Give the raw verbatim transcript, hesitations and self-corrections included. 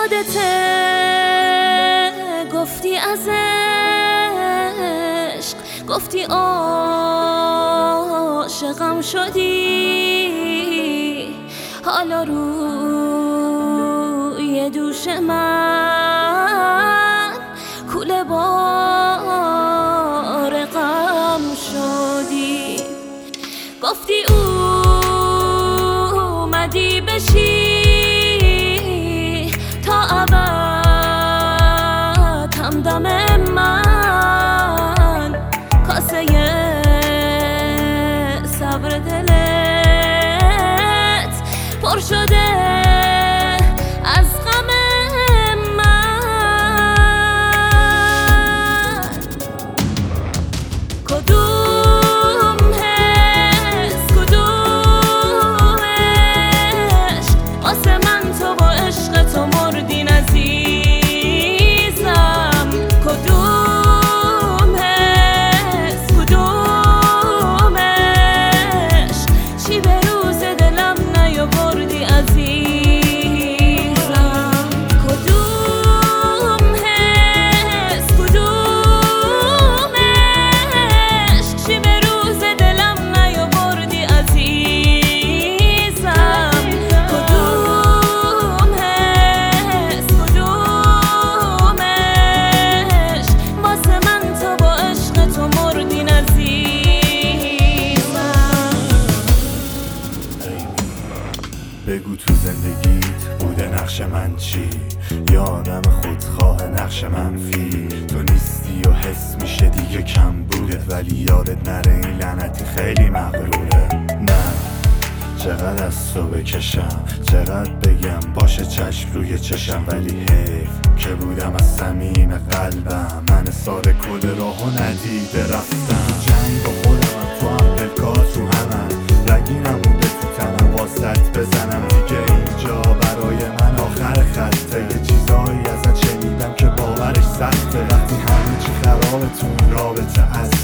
یادته گفتی از عشق، گفتی عاشقم شدی، حالا روی دوش من کوله بار غم شدی. گفتی اومدی بشی تا ابد همدم من، کاسه صبر دلت پر شده از غم من. کدوم حس کدوم عشق واسه من تو با عشق تو مردین عزیزم. کدوم حس کدوم عشق چی به روز دلم نیاوردی عزیزم. کدوم حس کدوم عشق چی به روز دلم نیاوردی عزیزم. کدوم حس کدوم عشق واسه من تو با عشق تو مردین عزیزم. بگو تو زندگیت بوده نقش من چی؟ یا آدم خودخواه نقش منفی؟ تو نیستی و حس میشه دیگه کم بودت، ولی یادت نره این لعنتی خیلی مغروره. نه چقدر از تو بکشم، چقدر بگم باشه چشم روی چشم، ولی حیف که بودم از صمیم قلبم من ساره کل راهو ندیده رفتم. جنگ با خودم تو هم پلکات رو همم، رگی نمونده تو تنم واسط بزنم دیگه. اینجا برای من آخر خطه، یه چیزایی ازت شنیدم که باورش سخته. وقتی همه چی خرابه تو این رابطه از